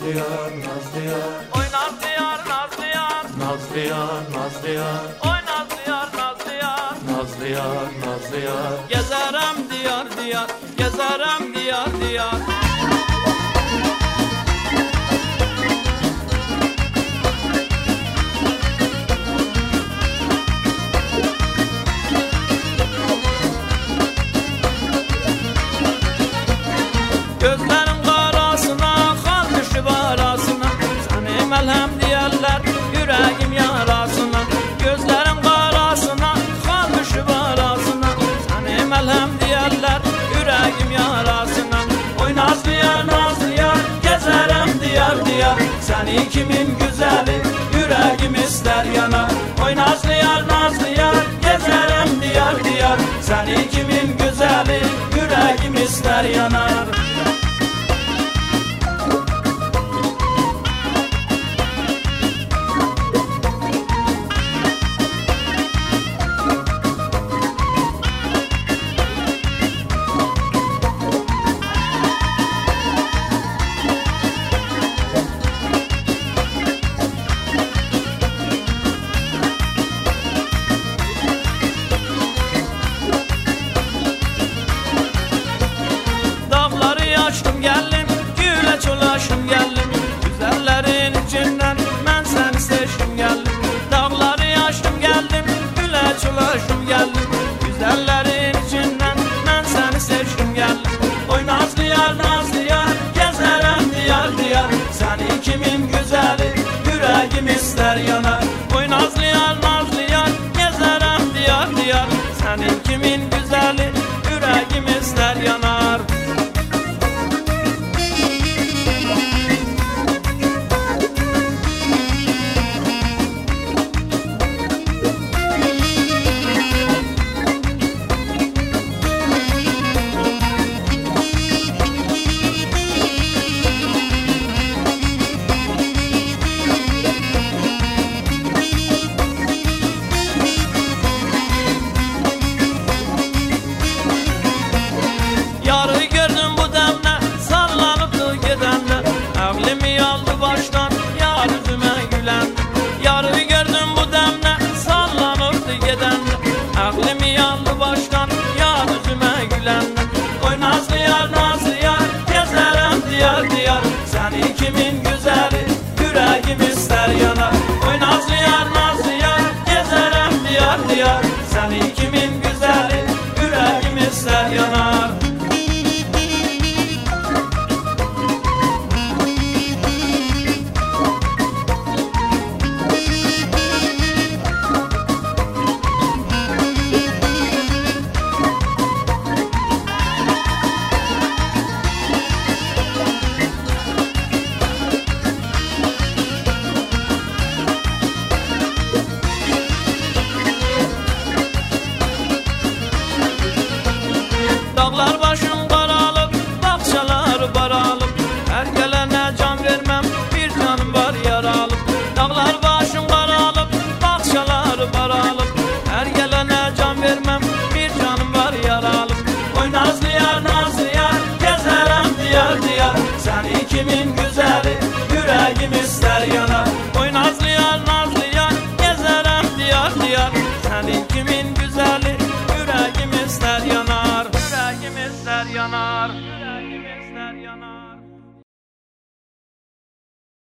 Nazlı yar, nazlı yar. Oy nazlı yar, nazlı yar. Nazlı yar, nazlı yar. Oy nazlı yar, nazlı yar. Nazlı yar, nazlı yar. Gezerem diyar diyar, gezerem diyar diyar. Gözlerim karasına, kal düşüp arasına. Seni melhem diyerler, yüreğim yarasına. Gözlerim karasına, kal düşüp arasına. Seni melhem diyerler, yüreğim yarasına. Oy nazlı yar, nazlı yar, gezerem diyar diyar. Seni kimin güzeli, yüreğim ister yanar. Oy nazlı yar, nazlı yar, gezerem diyar diyar. Seni kimin güzeli, yüreğim ister yanar. Açtım geldim, güle çolaşım geldim. Güzellerin içinden ben seni seçtim geldim. Dağları açtım geldim, güle çolaşım geldim. Güzellerin içinden ben seni seçtim geldim. Oy nazlı yar, nazlı yar, gezerem diyar diyar. Seni kimin güzeli, yüreğim ister yanar. Oy nazlı yar, nazlı yar, gezerem diyar diyar. Seni kimin güzeli, yüreğim ister yanar. Yarı gördüm bu demle, sallanıptı gidenler. Aklımı aldı baştan, yar yüzüme gülen. Yarı gördüm bu demle, sallanıptı gidenler. Aklımı aldı baştan, yar yüzüme gülen. Oy nazlı yar, nazlı yar, gezerem diyar diyar. Seni kimin güzeli, yüreğim ister yanar. Oy nazlı yar, nazlı yar, gezerem diyar diyar. Seni kimin güzeli, yüreğim ister yanar. Dağlar başım karalıp, bahçeler baralıp. Her gelene can vermem, bir canım var yaralı. Dağlar başım karalıp, bahçeler baralıp. Her gelene can vermem, bir canım var yaralı. Oy nazlı yar, nazlı yar, gezerem diyar diyar. Seni kimin güzeli, yüreğim ister yanar. Oy nazlı yar, nazlı yar, gezerem diyar diyar. Seni kimin güzeli, yüreğim ister yanar. Yüreğim ister yanar.